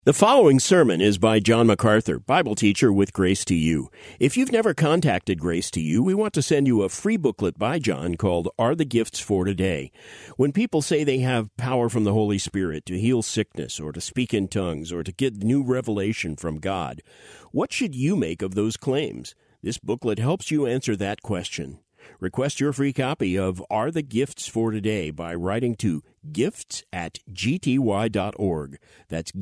The following sermon is by John MacArthur, Bible teacher with Grace to You. If you've never contacted Grace to You, we want to send you a free booklet by John called Are the Gifts for Today? When people say they have power from the Holy Spirit to heal sickness or to speak in tongues or to get new revelation from God, what should you make of those claims? This booklet helps you answer that question. Request your free copy of Are the Gifts for Today by writing to gifts@gty.org. That's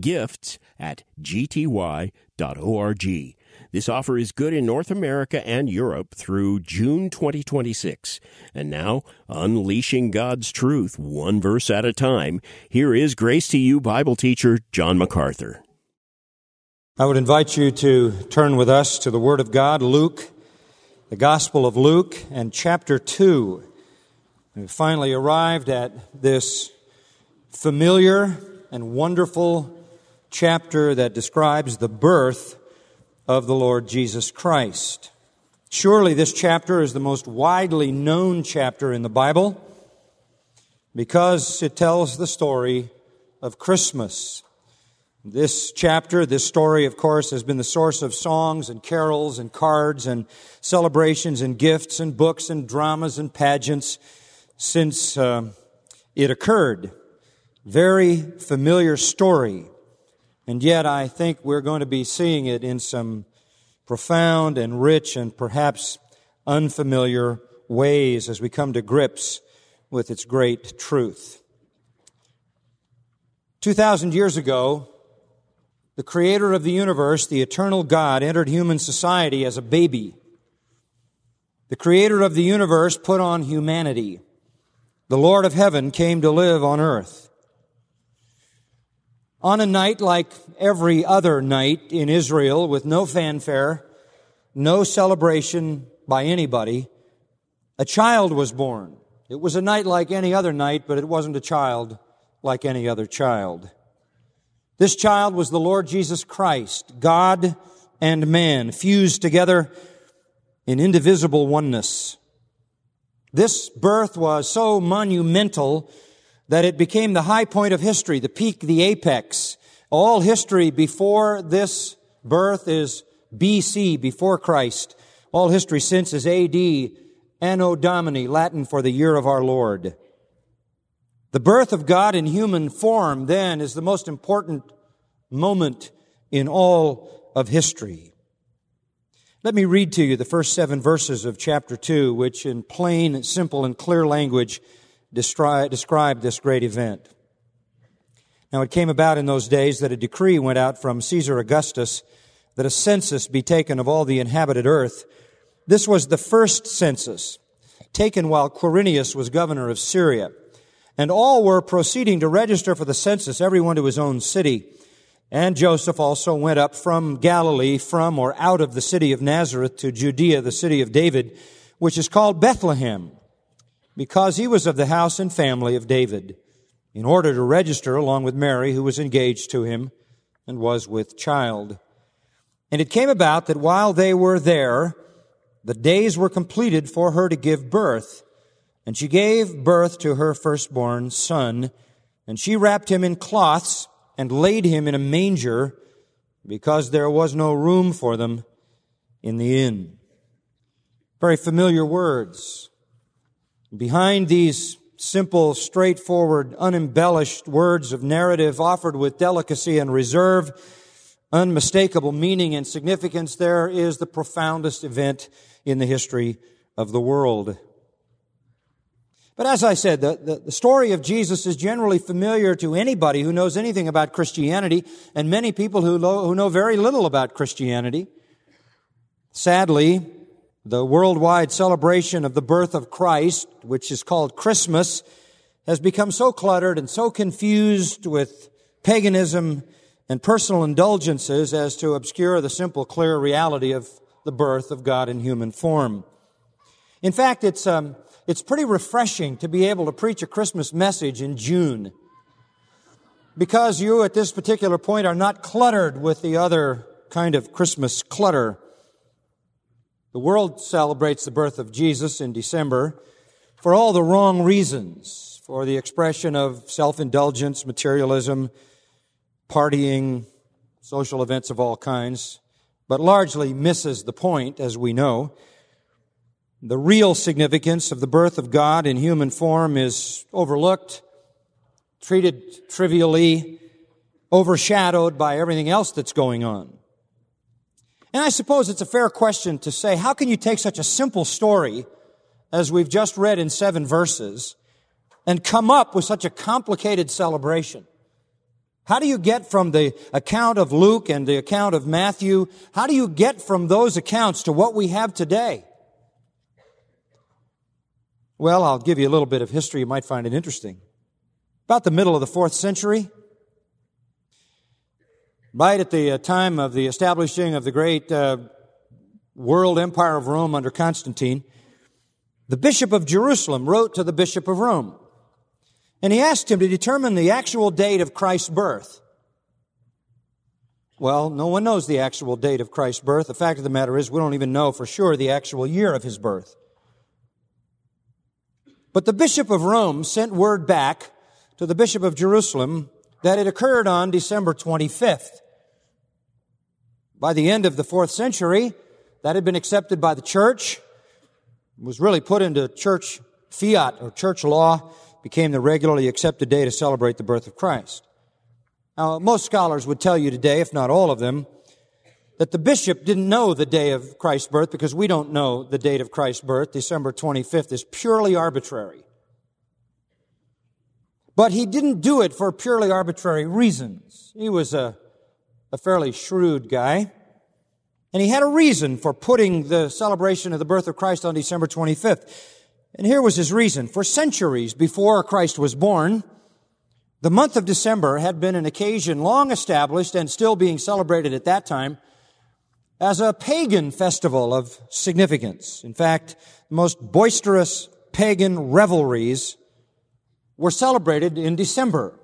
gifts@gty.org. This offer is good in North America and Europe through June 2026. And now, unleashing God's truth one verse at a time, here is Grace to You Bible teacher John MacArthur. I would invite you to turn with us to the Word of God, Luke, the Gospel of Luke, and chapter 2. We've finally arrived at this familiar and wonderful chapter that describes the birth of the Lord Jesus Christ. Surely this chapter is the most widely known chapter in the Bible because it tells the story of Christmas. This chapter, this story, of course, has been the source of songs and carols and cards and celebrations and gifts and books and dramas and pageants since it occurred. Very familiar story. And yet I think we're going to be seeing it in some profound and rich and perhaps unfamiliar ways as we come to grips with its great truth. 2,000 years ago, the Creator of the universe, the eternal God, entered human society as a baby. The Creator of the universe put on humanity. The Lord of heaven came to live on earth. On a night like every other night in Israel, with no fanfare, no celebration by anybody, a child was born. It was a night like any other night, but it wasn't a child like any other child. This child was the Lord Jesus Christ, God and man, fused together in indivisible oneness. This birth was so monumental that it became the high point of history, the peak, the apex. All history before this birth is BC, before Christ. All history since is AD, Anno Domini, Latin for the year of our Lord. The birth of God in human form, then, is the most important moment in all of history. Let me read to you the first 7 verses of chapter 2, which in plain, simple, and clear language describe this great event. Now it came about in those days that a decree went out from Caesar Augustus that a census be taken of all the inhabited earth. This was the first census, taken while Quirinius was governor of Syria. And all were proceeding to register for the census, everyone to his own city. And Joseph also went up from Galilee, from or out of the city of Nazareth to Judea, the city of David, which is called Bethlehem, because he was of the house and family of David, in order to register along with Mary, who was engaged to him and was with child. And it came about that while they were there, the days were completed for her to give birth. And she gave birth to her firstborn son, and she wrapped him in cloths and laid him in a manger, because there was no room for them in the inn. Very familiar words. Behind these simple, straightforward, unembellished words of narrative offered with delicacy and reserve, unmistakable meaning and significance, there is the profoundest event in the history of the world. But as I said, the story of Jesus is generally familiar to anybody who knows anything about Christianity, and many people who know very little about Christianity. Sadly, the worldwide celebration of the birth of Christ, which is called Christmas, has become so cluttered and so confused with paganism and personal indulgences as to obscure the simple, clear reality of the birth of God in human form. In fact, it's pretty refreshing to be able to preach a Christmas message in June, because you at this particular point are not cluttered with the other kind of Christmas clutter. The world celebrates the birth of Jesus in December for all the wrong reasons, for the expression of self-indulgence, materialism, partying, social events of all kinds, but largely misses the point, as we know. The real significance of the birth of God in human form is overlooked, treated trivially, overshadowed by everything else that's going on. And I suppose it's a fair question to say, how can you take such a simple story as we've just read in 7 verses and come up with such a complicated celebration? How do you get from the account of Luke and the account of Matthew, how do you get from those accounts to what we have today? Well, I'll give you a little bit of history. You might find it interesting. About the middle of the 4th century, right at the time of the establishing of the great world empire of Rome under Constantine, the Bishop of Jerusalem wrote to the Bishop of Rome, and he asked him to determine the actual date of Christ's birth. Well, no one knows the actual date of Christ's birth. The fact of the matter is we don't even know for sure the actual year of his birth. But the Bishop of Rome sent word back to the Bishop of Jerusalem that it occurred on December 25th. By the end of the 4th century, that had been accepted by the church, was really put into church fiat or church law, became the regularly accepted day to celebrate the birth of Christ. Now, most scholars would tell you today, if not all of them, that the bishop didn't know the day of Christ's birth because we don't know the date of Christ's birth. December 25th is purely arbitrary. But he didn't do it for purely arbitrary reasons. He was a fairly shrewd guy. And he had a reason for putting the celebration of the birth of Christ on December 25th. And here was his reason. For centuries before Christ was born, the month of December had been an occasion long established and still being celebrated at that time as a pagan festival of significance. In fact, the most boisterous pagan revelries were celebrated in December.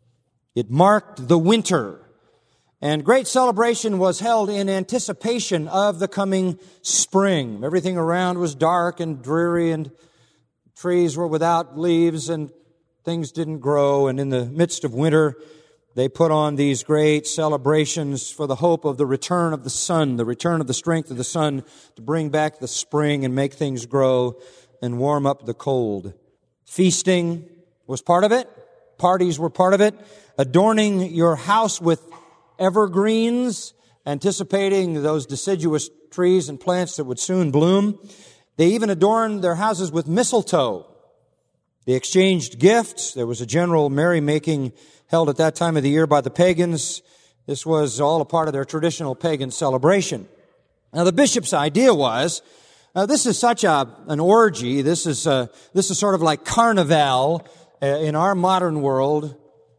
It marked the winter, and great celebration was held in anticipation of the coming spring. Everything around was dark and dreary, and trees were without leaves, and things didn't grow. And in the midst of winter, they put on these great celebrations for the hope of the return of the sun, the return of the strength of the sun to bring back the spring and make things grow and warm up the cold. Feasting was part of it. Parties were part of it. Adorning your house with evergreens, anticipating those deciduous trees and plants that would soon bloom. They even adorned their houses with mistletoe. They exchanged gifts. There was a general merrymaking held at that time of the year by the pagans. This was all a part of their traditional pagan celebration. Now, the bishop's idea was, this is such an orgy. This is sort of like carnival in our modern world.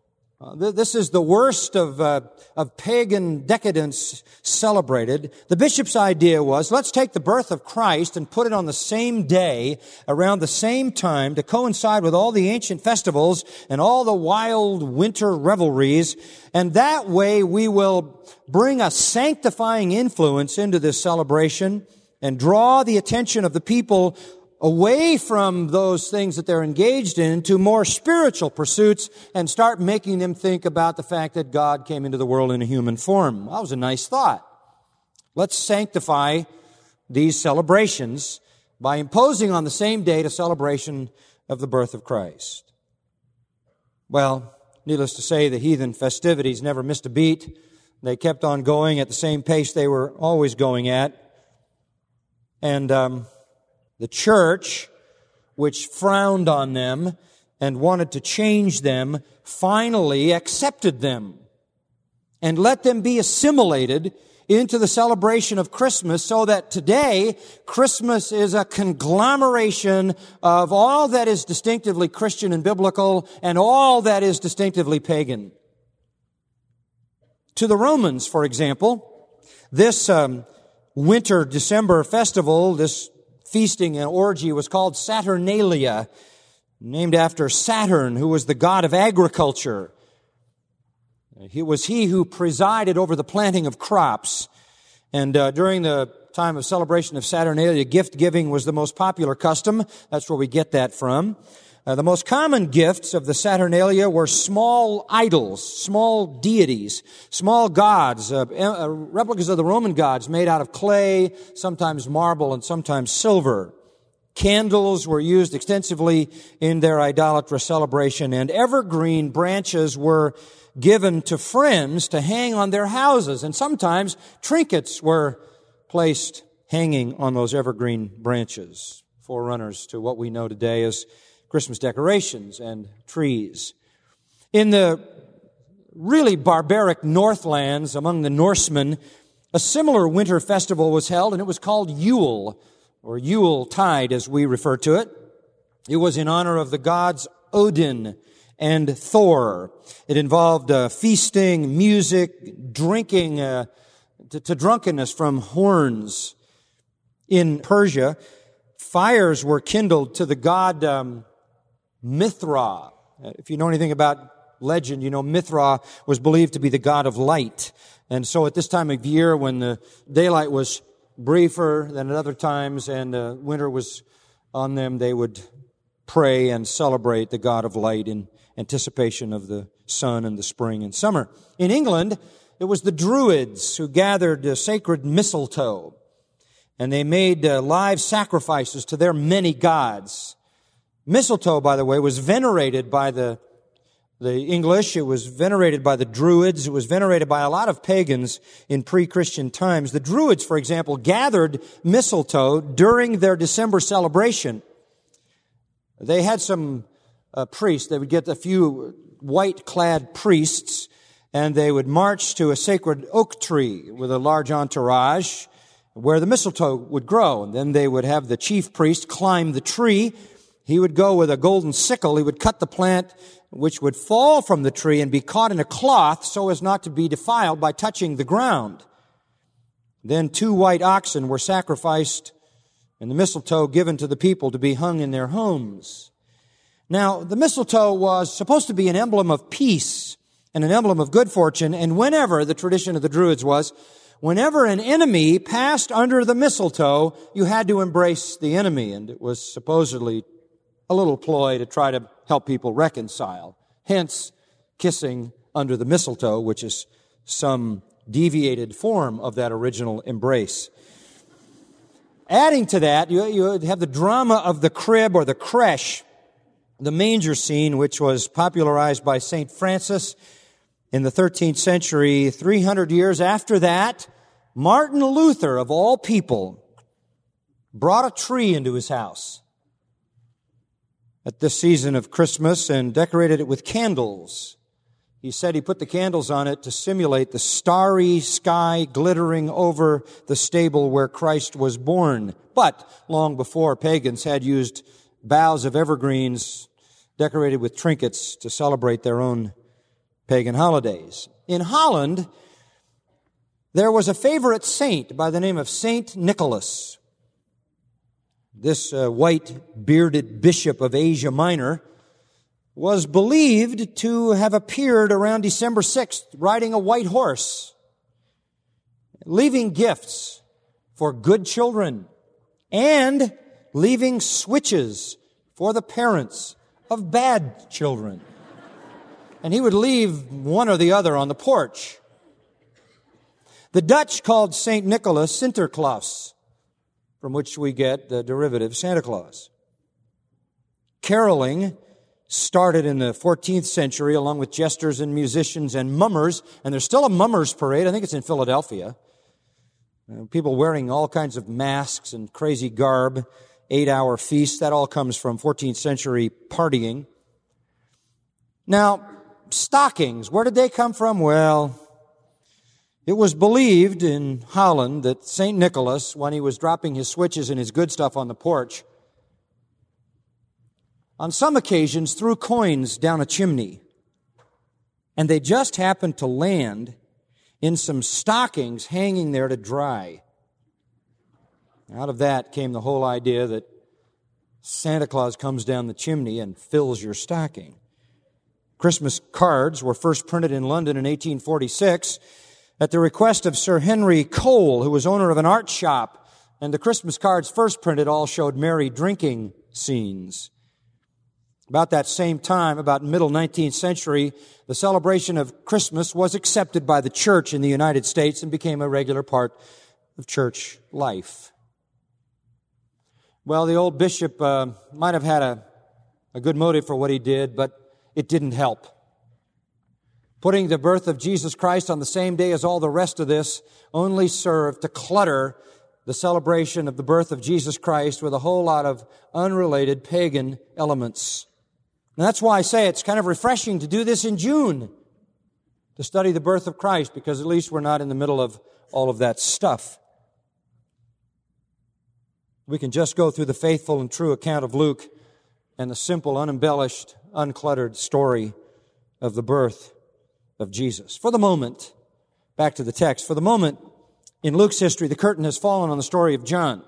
This is the worst of pagan decadence celebrated. The bishop's idea was, let's take the birth of Christ and put it on the same day, around the same time, to coincide with all the ancient festivals and all the wild winter revelries. And that way we will bring a sanctifying influence into this celebration and draw the attention of the people away from those things that they're engaged in to more spiritual pursuits and start making them think about the fact that God came into the world in a human form. That was a nice thought. Let's sanctify these celebrations by imposing on the same date a celebration of the birth of Christ. Well, needless to say, the heathen festivities never missed a beat. They kept on going at the same pace they were always going at. And the church, which frowned on them and wanted to change them, finally accepted them and let them be assimilated into the celebration of Christmas, so that today Christmas is a conglomeration of all that is distinctively Christian and biblical and all that is distinctively pagan. To the Romans, for example, this winter December festival, this feasting and orgy, was called Saturnalia, named after Saturn, who was the god of agriculture. It was he who presided over the planting of crops. And during the time of celebration of Saturnalia, gift giving was the most popular custom. That's where we get that from. The most common gifts of the Saturnalia were small idols, small deities, small gods, replicas of the Roman gods made out of clay, sometimes marble and sometimes silver. Candles were used extensively in their idolatrous celebration, and evergreen branches were given to friends to hang on their houses, and sometimes trinkets were placed hanging on those evergreen branches, forerunners to what we know today as Christmas decorations and trees. In the really barbaric Northlands among the Norsemen, a similar winter festival was held, and it was called Yule, or Yule Tide as we refer to it. It was in honor of the gods Odin and Thor. It involved feasting, music, drinking to drunkenness from horns. In Persia, fires were kindled to the god Mithra. If you know anything about legend, you know Mithra was believed to be the god of light. And so at this time of year, when the daylight was briefer than at other times and winter was on them, they would pray and celebrate the god of light in anticipation of the sun and the spring and summer. In England, it was the Druids who gathered sacred mistletoe, and they made live sacrifices to their many gods. Mistletoe, by the way, was venerated by the English. It was venerated by the Druids. It was venerated by a lot of pagans in pre-Christian times. The Druids, for example, gathered mistletoe during their December celebration. They had some priests. They would get a few white-clad priests, and they would march to a sacred oak tree with a large entourage where the mistletoe would grow. And then they would have the chief priest climb the tree. He would go with a golden sickle. He would cut the plant, which would fall from the tree and be caught in a cloth so as not to be defiled by touching the ground. Then 2 white oxen were sacrificed and the mistletoe given to the people to be hung in their homes. Now, the mistletoe was supposed to be an emblem of peace and an emblem of good fortune, and whenever, the tradition of the Druids was, whenever an enemy passed under the mistletoe, you had to embrace the enemy, and it was supposedly a little ploy to try to help people reconcile. Hence, kissing under the mistletoe, which is some deviated form of that original embrace. Adding to that, you have the drama of the crib or the creche, the manger scene, which was popularized by St. Francis in the 13th century. 300 years after that, Martin Luther, of all people, brought a tree into his house at this season of Christmas and decorated it with candles. He said he put the candles on it to simulate the starry sky glittering over the stable where Christ was born. But long before, pagans had used boughs of evergreens decorated with trinkets to celebrate their own pagan holidays. In Holland, there was a favorite saint by the name of Saint Nicholas. This white bearded bishop of Asia Minor was believed to have appeared around December 6th riding a white horse, leaving gifts for good children and leaving switches for the parents of bad children. And he would leave one or the other on the porch. The Dutch called St. Nicholas Sinterklaas, from which we get the derivative Santa Claus. Caroling started in the 14th century along with jesters and musicians and mummers, and there's still a mummers parade. I think it's in Philadelphia. People wearing all kinds of masks and crazy garb, 8-hour feasts. That all comes from 14th century partying. Now, stockings, where did they come from? Well, it was believed in Holland that St. Nicholas, when he was dropping his switches and his good stuff on the porch, on some occasions threw coins down a chimney, and they just happened to land in some stockings hanging there to dry. Out of that came the whole idea that Santa Claus comes down the chimney and fills your stocking. Christmas cards were first printed in London in 1846 at the request of Sir Henry Cole, who was owner of an art shop, and the Christmas cards first printed all showed merry drinking scenes. About that same time, about middle 19th century, the celebration of Christmas was accepted by the church in the United States and became a regular part of church life. Well, the old bishop might have had a good motive for what he did, but it didn't help. Putting the birth of Jesus Christ on the same day as all the rest of this only served to clutter the celebration of the birth of Jesus Christ with a whole lot of unrelated pagan elements. And that's why I say it's kind of refreshing to do this in June, to study the birth of Christ, because at least we're not in the middle of all of that stuff. We can just go through the faithful and true account of Luke and the simple, unembellished, uncluttered story of the birth of Jesus. For the moment, back to the text, for the moment, in Luke's history, the curtain has fallen on the story of John.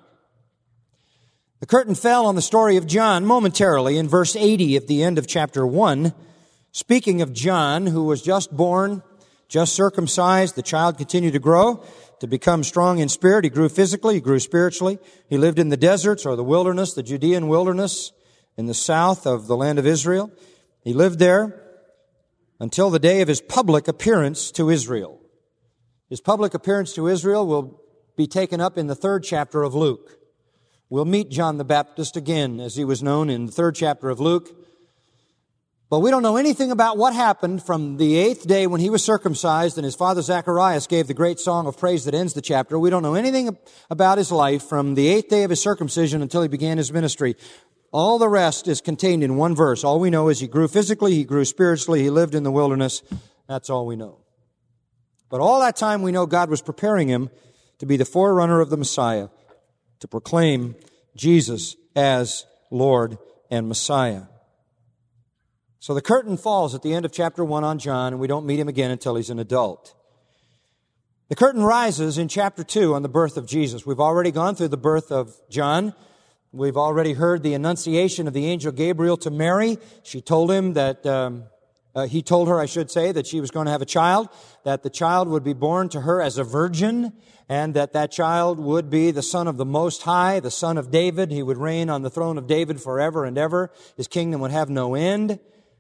The curtain fell on the story of John momentarily in verse 80 at the end of chapter 1. Speaking of John, who was just born, just circumcised, the child continued to grow, to become strong in spirit. He grew physically, he grew spiritually. He lived in the deserts or the wilderness, the Judean wilderness in the south of the land of Israel. He lived there until the day of his public appearance to Israel. His public appearance to Israel will be taken up in the 3rd chapter of Luke. We'll meet John the Baptist again, as he was known in the 3rd chapter of Luke. But we don't know anything about what happened from the 8th day when he was circumcised and his father Zacharias gave the great song of praise that ends the chapter. We don't know anything about his life from the 8th day of his circumcision until he began his ministry. All the rest is contained in one verse. All we know is he grew physically, he grew spiritually, he lived in the wilderness. That's all we know. But all that time we know God was preparing him to be the forerunner of the Messiah, to proclaim Jesus as Lord and Messiah. So the curtain falls at the end of chapter 1 on John, and we don't meet him again until he's an adult. The curtain rises in chapter 2 on the birth of Jesus. We've already gone through the birth of John. We've already heard the annunciation of the angel Gabriel to Mary. She told him that, he told her, I should say, that she was going to have a child, that the child would be born to her as a virgin, and that child would be the Son of the Most High, the Son of David. He would reign on the throne of David forever and ever. His kingdom would have no end.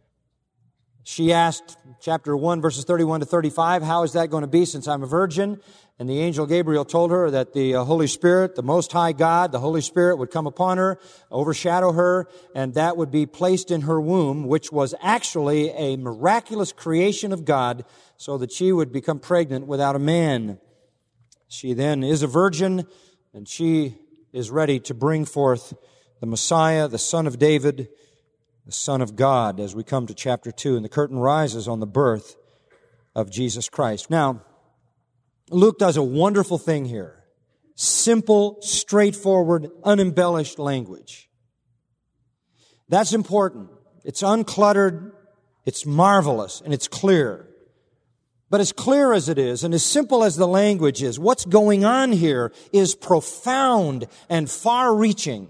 She asked, chapter 1, verses 31 to 35, how is that going to be since I'm a virgin? And the angel Gabriel told her that the Holy Spirit, the Most High God, the Holy Spirit would come upon her, overshadow her, and that would be placed in her womb, which was actually a miraculous creation of God, so that she would become pregnant without a man. She then is a virgin, and she is ready to bring forth the Messiah, the Son of David, the Son of God, as we come to chapter 2. And the curtain rises on the birth of Jesus Christ. Now, Luke does a wonderful thing here. Simple, straightforward, unembellished language. That's important. It's uncluttered, it's marvelous, and it's clear. But as clear as it is, and as simple as the language is, what's going on here is profound and far-reaching.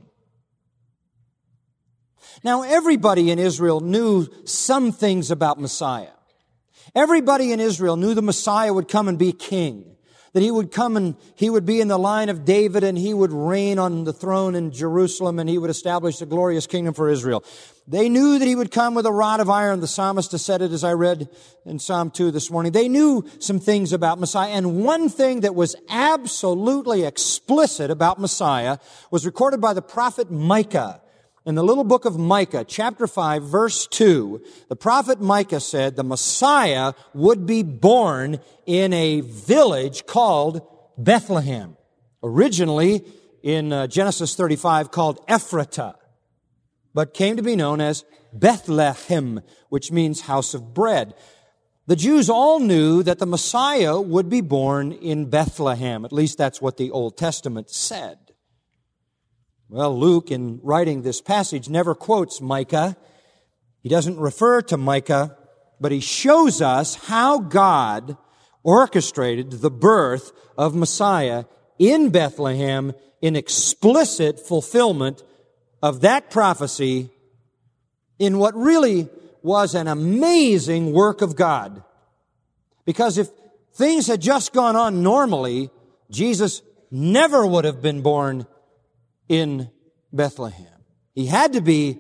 Now, everybody in Israel knew some things about Messiah. Everybody in Israel knew the Messiah would come and be king, that he would come and he would be in the line of David and he would reign on the throne in Jerusalem and he would establish a glorious kingdom for Israel. They knew that he would come with a rod of iron. The psalmist said it, as I read in Psalm 2 this morning. They knew some things about Messiah. And one thing that was absolutely explicit about Messiah was recorded by the prophet Micah. In the little book of Micah, chapter 5, verse 2, the prophet Micah said the Messiah would be born in a village called Bethlehem. Originally, in Genesis 35, called Ephratah, but came to be known as Bethlehem, which means house of bread. The Jews all knew that the Messiah would be born in Bethlehem. At least that's what the Old Testament said. Well, Luke, in writing this passage, never quotes Micah. He doesn't refer to Micah, but he shows us how God orchestrated the birth of Messiah in Bethlehem in explicit fulfillment of that prophecy in what really was an amazing work of God. Because if things had just gone on normally, Jesus never would have been born in Bethlehem. He had to be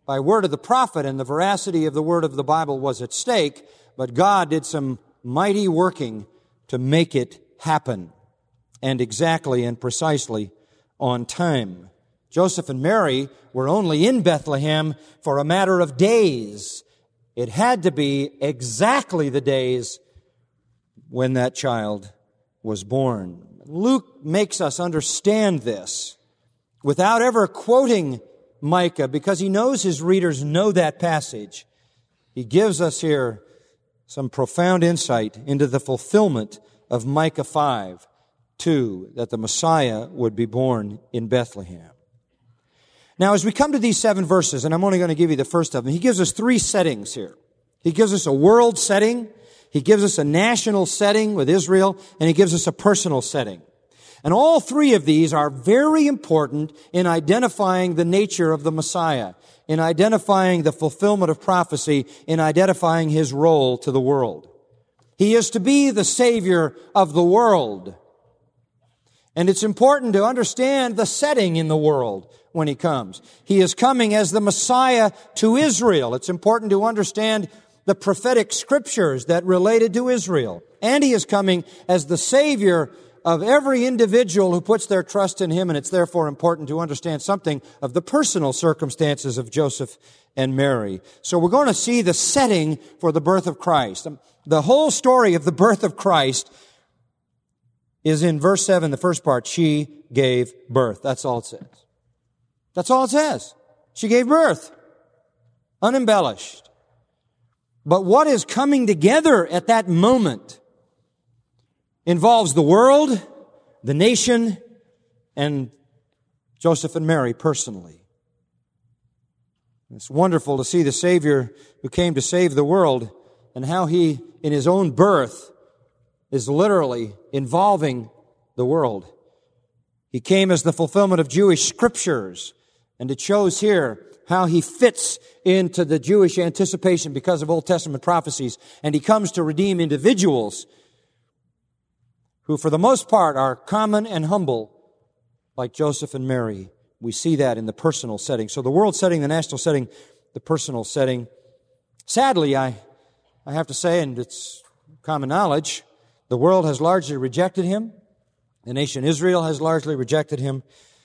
by word of the prophet, and the veracity of the word of the Bible was at stake, but God did some mighty working to make it happen, and exactly and precisely on time. Joseph and Mary were only in Bethlehem for a matter of days. It had to be exactly the days when that child was born. Luke makes us understand this without ever quoting Micah, because he knows his readers know that passage. He gives us here some profound insight into the fulfillment of Micah 5:2, that the Messiah would be born in Bethlehem. Now, as we come to these 7 verses, and I'm only going to give you the first of them, he gives us 3 settings here. He gives us a world setting, he gives us a national setting with Israel, and he gives us a personal setting. And all 3 of these are very important in identifying the nature of the Messiah, in identifying the fulfillment of prophecy, in identifying his role to the world. He is to be the Savior of the world. And it's important to understand the setting in the world when he comes. He is coming as the Messiah to Israel. It's important to understand the prophetic scriptures that related to Israel. And he is coming as the Savior of every individual who puts their trust in him, and it's therefore important to understand something of the personal circumstances of Joseph and Mary. So we're going to see the setting for the birth of Christ. The whole story of the birth of Christ is in verse 7, the first part. She gave birth. That's all it says. That's all it says. She gave birth. Unembellished. But what is coming together at that moment involves the world, the nation, and Joseph and Mary personally. It's wonderful to see the Savior who came to save the world and how he, in his own birth, is literally involving the world. He came as the fulfillment of Jewish scriptures, and it shows here how he fits into the Jewish anticipation because of Old Testament prophecies, and he comes to redeem individuals who for the most part are common and humble, like Joseph and Mary. We see that in the personal setting. So the world setting, the national setting, the personal setting. Sadly, I have to say, and it's common knowledge, the world has largely rejected him. The nation Israel has largely rejected him.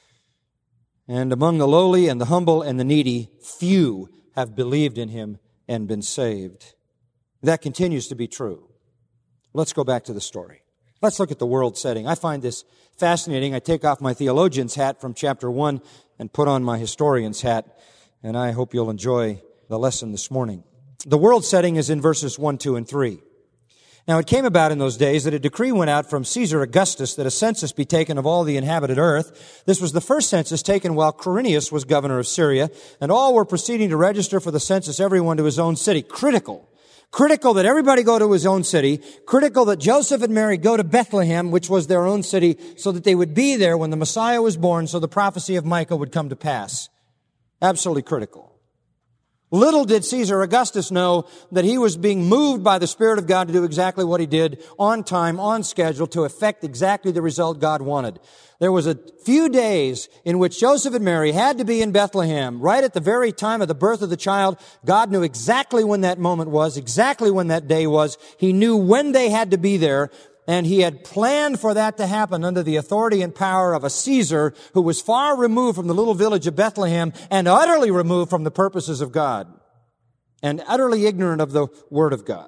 And among the lowly and the humble and the needy, few have believed in him and been saved. That continues to be true. Let's go back to the story. Let's look at the world setting. I find this fascinating. I take off my theologian's hat from chapter 1 and put on my historian's hat, and I hope you'll enjoy the lesson this morning. The world setting is in verses 1, 2, and 3. Now it came about in those days that a decree went out from Caesar Augustus that a census be taken of all the inhabited earth. This was the first census taken while Quirinius was governor of Syria, and all were proceeding to register for the census, everyone to his own city. Critical that everybody go to his own city. Critical that Joseph and Mary go to Bethlehem, which was their own city, so that they would be there when the Messiah was born, so the prophecy of Micah would come to pass. Absolutely critical. Little did Caesar Augustus know that he was being moved by the Spirit of God to do exactly what he did, on time, on schedule, to effect exactly the result God wanted. There was a few days in which Joseph and Mary had to be in Bethlehem. Right at the very time of the birth of the child, God knew exactly when that moment was, exactly when that day was. He knew when they had to be there, and he had planned for that to happen under the authority and power of a Caesar who was far removed from the little village of Bethlehem and utterly removed from the purposes of God and utterly ignorant of the Word of God.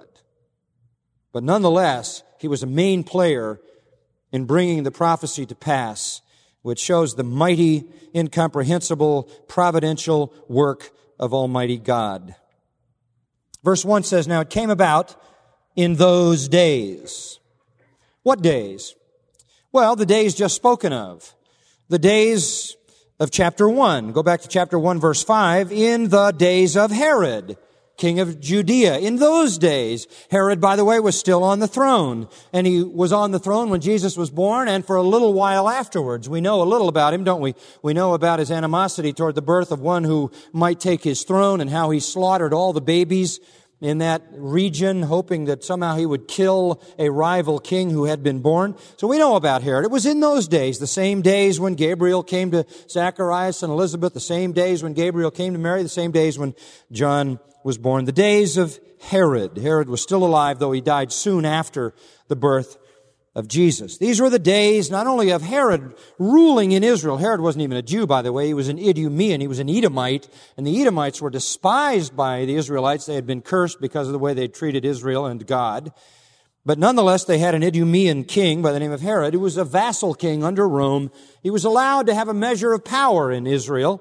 But nonetheless, he was a main player in bringing the prophecy to pass, which shows the mighty, incomprehensible, providential work of Almighty God. Verse 1 says, "Now it came about in those days." What days? Well, the days just spoken of. The days of chapter 1. Go back to chapter 1, verse 5. In the days of Herod, king of Judea. In those days, Herod, by the way, was still on the throne. And he was on the throne when Jesus was born and for a little while afterwards. We know a little about him, don't we? We know about his animosity toward the birth of one who might take his throne and how he slaughtered all the babies in that region, hoping that somehow he would kill a rival king who had been born. So we know about Herod. It was in those days, the same days when Gabriel came to Zacharias and Elizabeth, the same days when Gabriel came to Mary, the same days when John was born. The days of Herod. Herod was still alive, though he died soon after the birth of Jesus. These were the days not only of Herod ruling in Israel. Herod wasn't even a Jew, by the way. He was an Idumean. He was an Edomite. And the Edomites were despised by the Israelites. They had been cursed because of the way they treated Israel and God. But nonetheless, they had an Idumean king by the name of Herod, who was a vassal king under Rome. He was allowed to have a measure of power in Israel.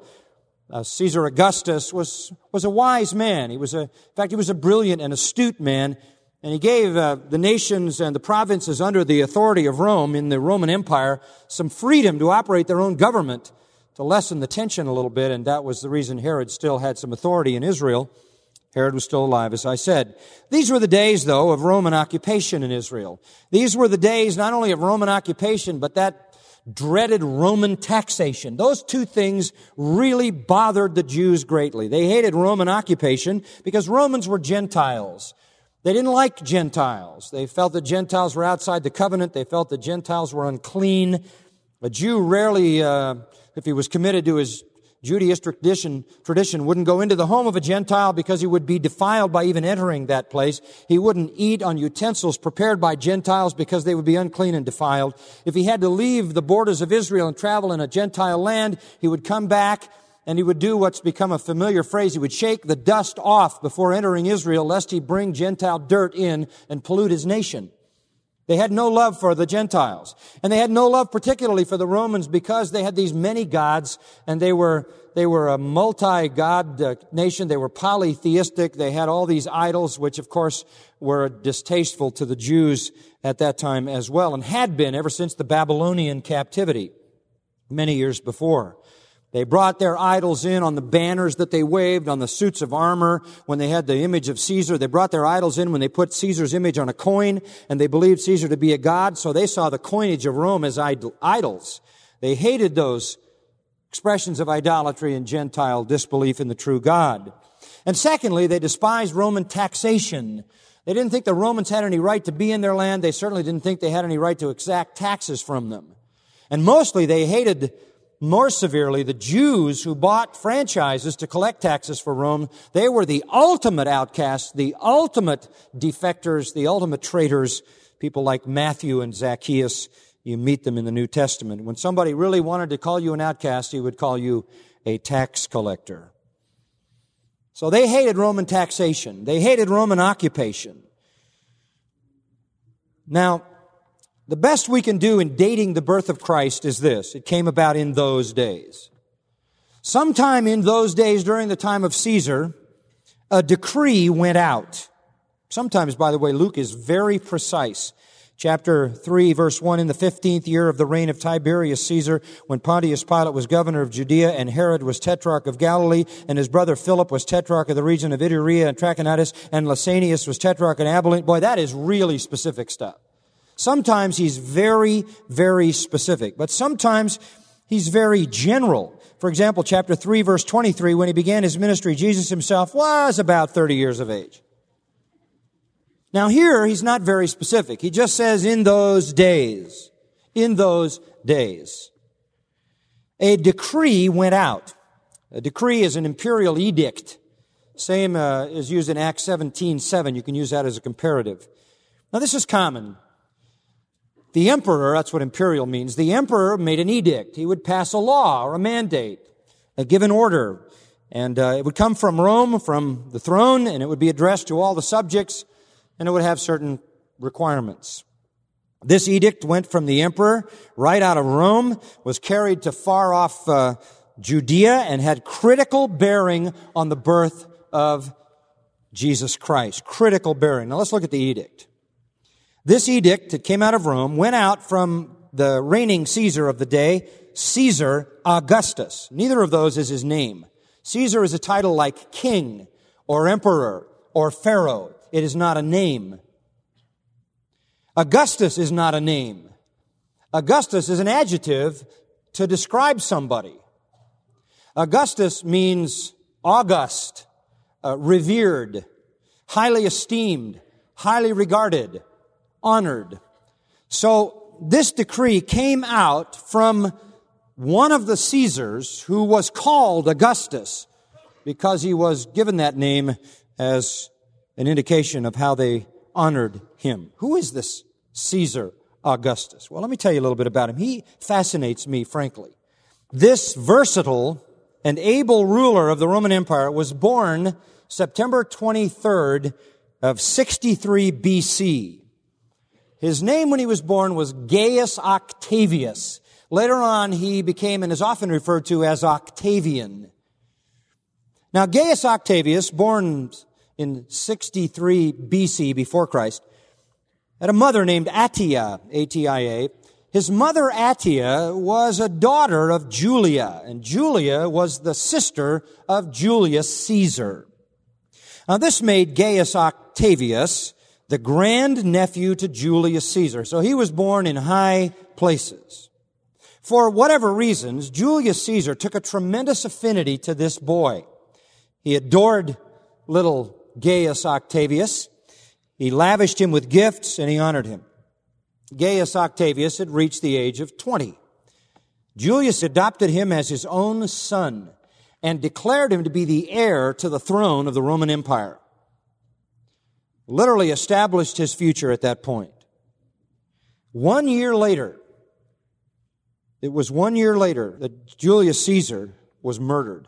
Caesar Augustus was a wise man. He was a brilliant and astute man. And he gave the nations and the provinces under the authority of Rome in the Roman Empire some freedom to operate their own government to lessen the tension a little bit, and that was the reason Herod still had some authority in Israel. Herod was still alive, as I said. These were the days, though, of Roman occupation in Israel. These were the days not only of Roman occupation, but that dreaded Roman taxation. Those two things really bothered the Jews greatly. They hated Roman occupation because Romans were Gentiles. They didn't like Gentiles. They felt that Gentiles were outside the covenant. They felt that Gentiles were unclean. A Jew rarely, if he was committed to his Judaistic tradition, wouldn't go into the home of a Gentile because he would be defiled by even entering that place. He wouldn't eat on utensils prepared by Gentiles because they would be unclean and defiled. If he had to leave the borders of Israel and travel in a Gentile land, he would come back and he would do what's become a familiar phrase. He would shake the dust off before entering Israel, lest he bring Gentile dirt in and pollute his nation. They had no love for the Gentiles. And they had no love particularly for the Romans because they had these many gods, and they were a multi-god nation. They were polytheistic. They had all these idols, which of course were distasteful to the Jews at that time as well, and had been ever since the Babylonian captivity many years before. They brought their idols in on the banners that they waved, on the suits of armor. When they had the image of Caesar, they brought their idols in when they put Caesar's image on a coin, and they believed Caesar to be a god, so they saw the coinage of Rome as idols. They hated those expressions of idolatry and Gentile disbelief in the true God. And secondly, they despised Roman taxation. They didn't think the Romans had any right to be in their land. They certainly didn't think they had any right to exact taxes from them. And mostly they hated more severely the Jews who bought franchises to collect taxes for Rome. They were the ultimate outcasts, the ultimate defectors, the ultimate traitors, people like Matthew and Zacchaeus. You meet them in the New Testament. When somebody really wanted to call you an outcast, he would call you a tax collector. So they hated Roman taxation. They hated Roman occupation. Now, the best we can do in dating the birth of Christ is this. It came about in those days. Sometime in those days, during the time of Caesar, a decree went out. Sometimes, by the way, Luke is very precise. Chapter 3, verse 1, in the 15th year of the reign of Tiberius Caesar, when Pontius Pilate was governor of Judea, and Herod was tetrarch of Galilee, and his brother Philip was tetrarch of the region of Iturea and Trachonitis, and Lysanias was tetrarch of Abilene. Boy, that is really specific stuff. Sometimes he's very, very specific, but sometimes he's very general. For example, chapter 3, verse 23, when he began his ministry, Jesus himself was about 30 years of age. Now here, he's not very specific. He just says, in those days. In those days. A decree went out. A decree is an imperial edict. Same is used in Acts 17:7. You can use that as a comparative. Now this is common. The emperor, that's what imperial means, the emperor made an edict. He would pass a law or a mandate, a given order. And it would come from Rome, from the throne, and it would be addressed to all the subjects, and it would have certain requirements. This edict went from the emperor right out of Rome, was carried to far off Judea, and had critical bearing on the birth of Jesus Christ. Critical bearing. Now let's look at the edict. This edict, it came out of Rome, went out from the reigning Caesar of the day, Caesar Augustus. Neither of those is his name. Caesar is a title like king or emperor or pharaoh. It is not a name. Augustus is not a name. Augustus is an adjective to describe somebody. Augustus means august, revered. highly esteemed, highly regarded, honored. So this decree came out from one of the Caesars who was called Augustus because he was given that name as an indication of how they honored him. Who is this Caesar Augustus? Well, let me tell you a little bit about him. He fascinates me, frankly. This versatile and able ruler of the Roman Empire was born September 23rd of 63 BC. His name when he was born was Gaius Octavius. Later on, he became and is often referred to as Octavian. Now, Gaius Octavius, born in 63 BC before Christ, had a mother named Attia, A-T-I-A. His mother, Attia, was a daughter of Julia, and Julia was the sister of Julius Caesar. Now, this made Gaius Octavius the grandnephew to Julius Caesar. So he was born in high places. For whatever reasons, Julius Caesar took a tremendous affinity to this boy. He adored little Gaius Octavius. He lavished him with gifts and he honored him. Gaius Octavius had reached the age of 20. Julius adopted him as his own son and declared him to be the heir to the throne of the Roman Empire. Literally established his future at that point. 1 year later, it was 1 year later that Julius Caesar was murdered.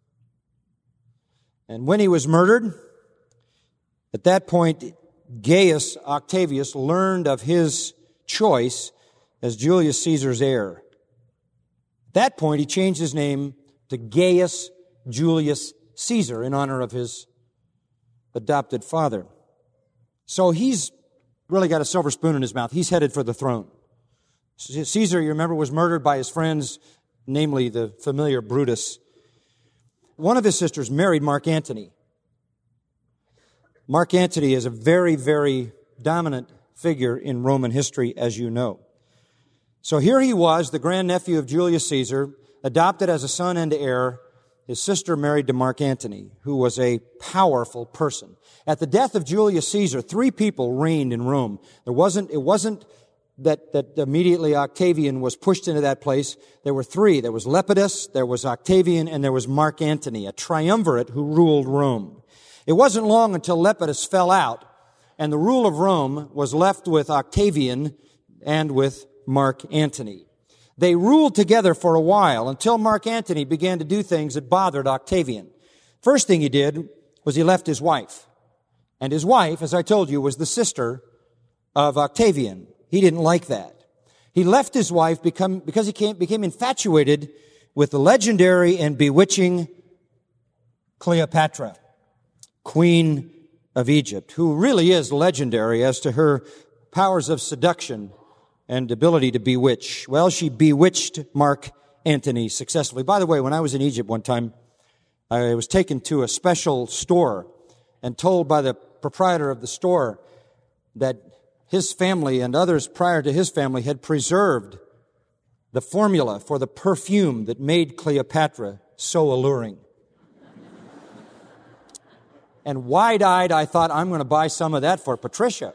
And when he was murdered, at that point, Gaius Octavius learned of his choice as Julius Caesar's heir. At that point, he changed his name to Gaius Julius Caesar in honor of his adopted father. So he's really got a silver spoon in his mouth. He's headed for the throne. Caesar, you remember, was murdered by his friends, namely the familiar Brutus. One of his sisters married Mark Antony. Mark Antony is a very, very dominant figure in Roman history, as you know. So here he was, the grandnephew of Julius Caesar, adopted as a son and heir. His sister married to Mark Antony, who was a powerful person. At the death of Julius Caesar, 3 people reigned in Rome. It wasn't that immediately Octavian was pushed into that place. There were 3. There was Lepidus, there was Octavian, and there was Mark Antony, a triumvirate who ruled Rome. It wasn't long until Lepidus fell out, and the rule of Rome was left with Octavian and with Mark Antony. They ruled together for a while until Mark Antony began to do things that bothered Octavian. First thing he did was he left his wife. And his wife, as I told you, was the sister of Octavian. He didn't like that. He left his wife because he became infatuated with the legendary and bewitching Cleopatra, Queen of Egypt, who really is legendary as to her powers of seduction and ability to bewitch. Well, she bewitched Mark Antony successfully. By the way, when I was in Egypt one time, I was taken to a special store and told by the proprietor of the store that his family and others prior to his family had preserved the formula for the perfume that made Cleopatra so alluring. And wide-eyed, I thought, I'm going to buy some of that for Patricia.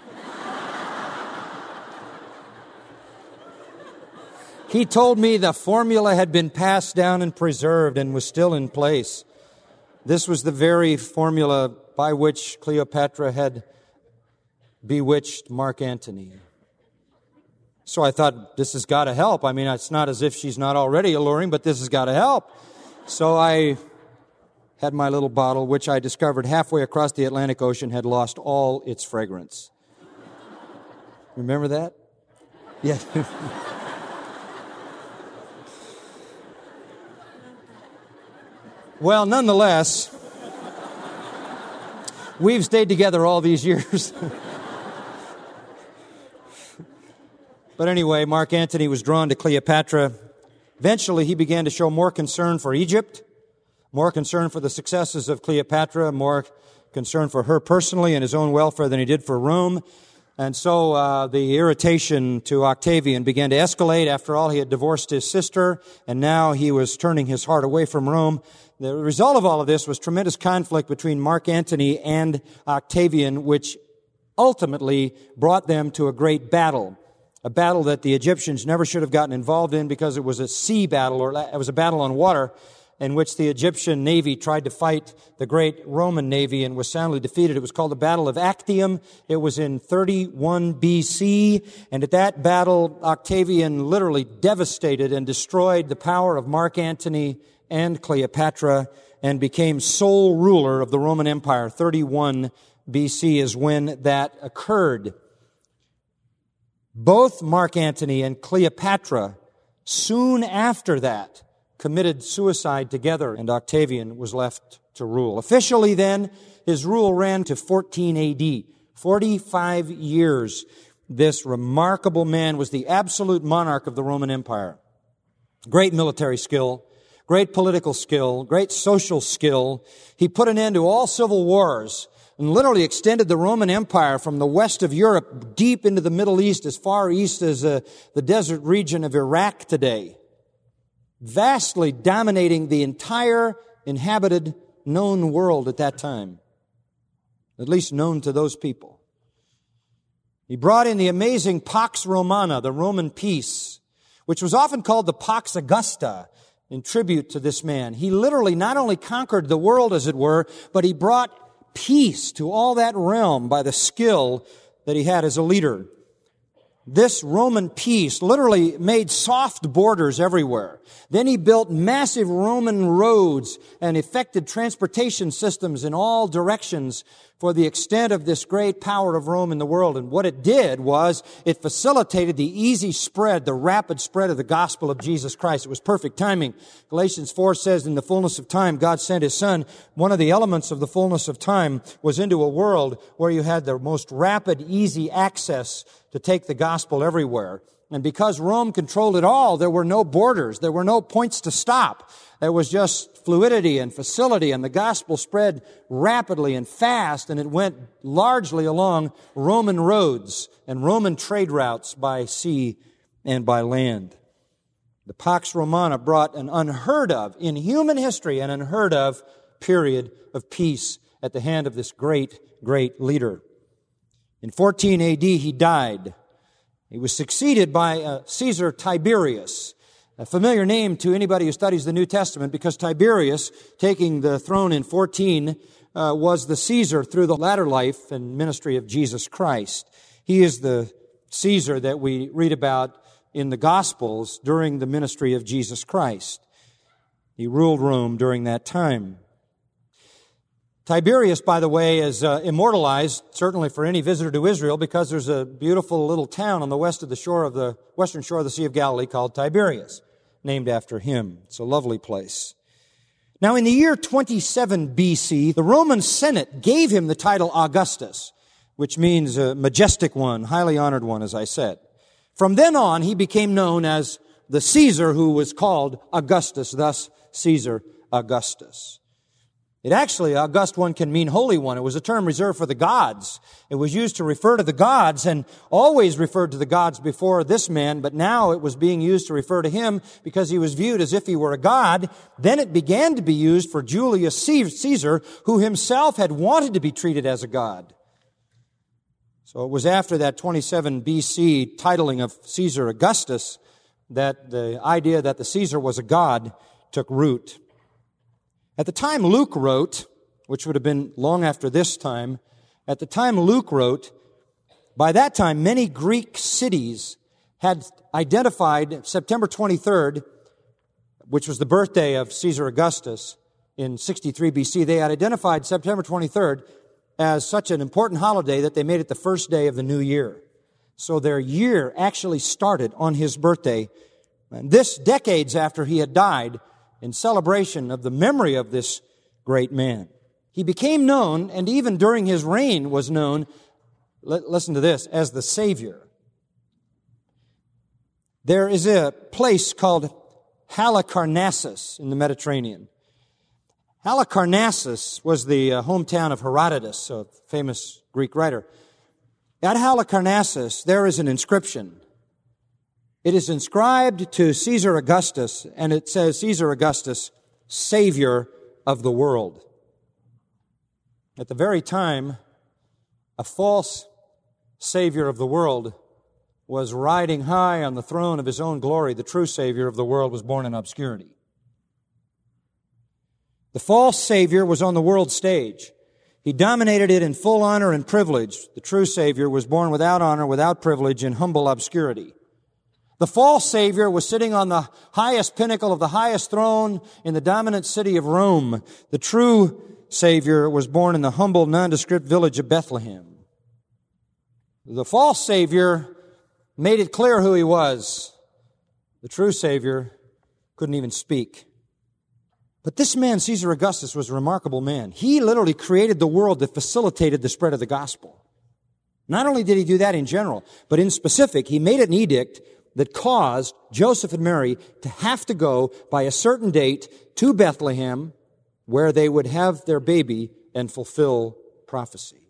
He told me the formula had been passed down and preserved and was still in place. This was the very formula by which Cleopatra had bewitched Mark Antony. So I thought, this has got to help. I mean, it's not as if she's not already alluring, but this has got to help. So I had my little bottle, which I discovered halfway across the Atlantic Ocean had lost all its fragrance. Remember that? Yeah. Well, nonetheless, we've stayed together all these years. But anyway, Mark Antony was drawn to Cleopatra. Eventually, he began to show more concern for Egypt, more concern for the successes of Cleopatra, more concern for her personally and his own welfare than he did for Rome. And so the irritation to Octavian began to escalate. After all, he had divorced his sister, and now he was turning his heart away from Rome. The result of all of this was tremendous conflict between Mark Antony and Octavian, which ultimately brought them to a great battle. A battle that the Egyptians never should have gotten involved in because it was a sea battle, or it was a battle on water, in which the Egyptian navy tried to fight the great Roman navy and was soundly defeated. It was called the Battle of Actium. It was in 31 BC, and at that battle, Octavian literally devastated and destroyed the power of Mark Antony and Cleopatra and became sole ruler of the Roman Empire. 31 BC is when that occurred. Both Mark Antony and Cleopatra, soon after that, committed suicide together, and Octavian was left to rule. Officially then, his rule ran to 14 AD. 45 years. This remarkable man was the absolute monarch of the Roman Empire. Great military skill, great political skill, great social skill. He put an end to all civil wars and literally extended the Roman Empire from the west of Europe deep into the Middle East, as far east as the desert region of Iraq today. Vastly dominating the entire inhabited known world at that time, at least known to those people. He brought in the amazing Pax Romana, the Roman peace, which was often called the Pax Augusta, in tribute to this man. He literally not only conquered the world, as it were, but he brought peace to all that realm by the skill that he had as a leader. This Roman peace literally made soft borders everywhere. Then he built massive Roman roads and effected transportation systems in all directions for the extent of this great power of Rome in the world. And what it did was it facilitated the easy spread, the rapid spread of the gospel of Jesus Christ. It was perfect timing. Galatians 4 says, in the fullness of time, God sent His Son. One of the elements of the fullness of time was into a world where you had the most rapid, easy access to take the gospel everywhere. And because Rome controlled it all, there were no borders. There were no points to stop. There was just fluidity and facility, and the gospel spread rapidly and fast, and it went largely along Roman roads and Roman trade routes by sea and by land. The Pax Romana brought an unheard of, in human history, an unheard of period of peace at the hand of this great, great leader. In 14 AD, he died. He was succeeded by Caesar Tiberius, a familiar name to anybody who studies the New Testament, because Tiberius, taking the throne in 14, was the Caesar through the latter life and ministry of Jesus Christ. He is the Caesar that we read about in the Gospels during the ministry of Jesus Christ. He ruled Rome during that time. Tiberius, by the way, is immortalized, certainly for any visitor to Israel, because there's a beautiful little town on the western shore of the Sea of Galilee called Tiberias, named after him. It's a lovely place. Now, in the year 27 BC, the Roman Senate gave him the title Augustus, which means a majestic one, highly honored one, as I said. From then on, he became known as the Caesar who was called Augustus, thus Caesar Augustus. It actually, August one can mean holy one. It was a term reserved for the gods. It was used to refer to the gods and always referred to the gods before this man, but now it was being used to refer to him because he was viewed as if he were a god. Then it began to be used for Julius Caesar, who himself had wanted to be treated as a god. So it was after that 27 BC titling of Caesar Augustus that the idea that the Caesar was a god took root. At the time Luke wrote, which would have been long after this time, at the time Luke wrote, by that time many Greek cities had identified September 23rd, which was the birthday of Caesar Augustus in 63 BC. They had identified September 23rd as such an important holiday that they made it the first day of the new year. So their year actually started on his birthday. And this decades after he had died, in celebration of the memory of this great man. He became known, and even during his reign was known, listen to this, as the Savior. There is a place called Halicarnassus in the Mediterranean. Halicarnassus was the hometown of Herodotus, a famous Greek writer. At Halicarnassus, there is an inscription. It is inscribed to Caesar Augustus, and it says, Caesar Augustus, Savior of the world. At the very time, a false Savior of the world was riding high on the throne of his own glory. The true Savior of the world was born in obscurity. The false Savior was on the world stage. He dominated it in full honor and privilege. The true Savior was born without honor, without privilege, in humble obscurity. The false Savior was sitting on the highest pinnacle of the highest throne in the dominant city of Rome. The true Savior was born in the humble, nondescript village of Bethlehem. The false Savior made it clear who he was. The true Savior couldn't even speak. But this man, Caesar Augustus, was a remarkable man. He literally created the world that facilitated the spread of the gospel. Not only did he do that in general, but in specific, he made an edict that caused Joseph and Mary to have to go by a certain date to Bethlehem, where they would have their baby and fulfill prophecy.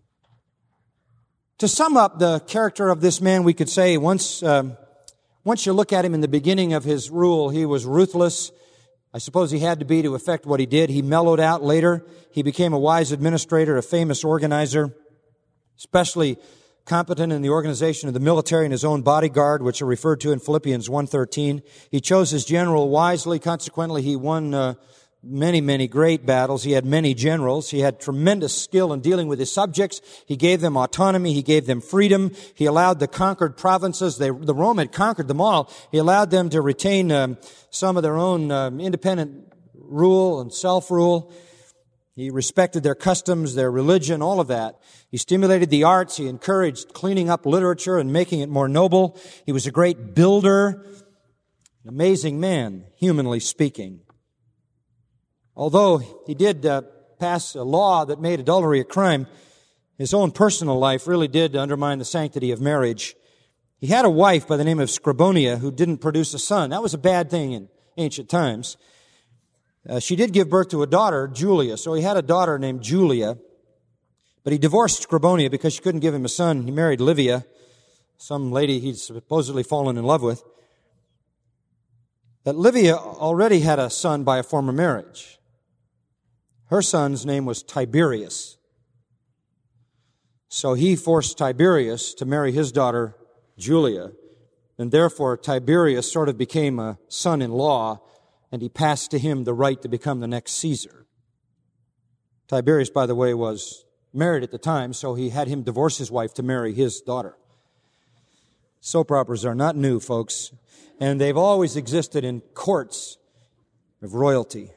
To sum up the character of this man, we could say once you look at him in the beginning of his rule, he was ruthless. I suppose he had to be to effect what he did. He mellowed out later. He became a wise administrator, a famous organizer, especially competent in the organization of the military and his own bodyguard, which are referred to in Philippians 1:13. He chose his general wisely. Consequently, he won many great battles. He had many generals. He had tremendous skill in dealing with his subjects. He gave them autonomy. He gave them freedom. He allowed the conquered provinces, the Rome had conquered them all. He allowed them to retain some of their own independent rule and self-rule. He respected their customs, their religion, all of that. He stimulated the arts. He encouraged cleaning up literature and making it more noble. He was a great builder, an amazing man, humanly speaking. Although he did pass a law that made adultery a crime, his own personal life really did undermine the sanctity of marriage. He had a wife by the name of Scribonia who didn't produce a son. That was a bad thing in ancient times. She did give birth to a daughter, Julia. So he had a daughter named Julia, but he divorced Scribonia because she couldn't give him a son. He married Livia, some lady he'd supposedly fallen in love with. But Livia already had a son by a former marriage. Her son's name was Tiberius. So he forced Tiberius to marry his daughter, Julia, and therefore Tiberius sort of became a son-in-law, and he passed to him the right to become the next Caesar. Tiberius, by the way, was married at the time, so he had him divorce his wife to marry his daughter. Soap operas are not new, folks, and they've always existed in courts of royalty.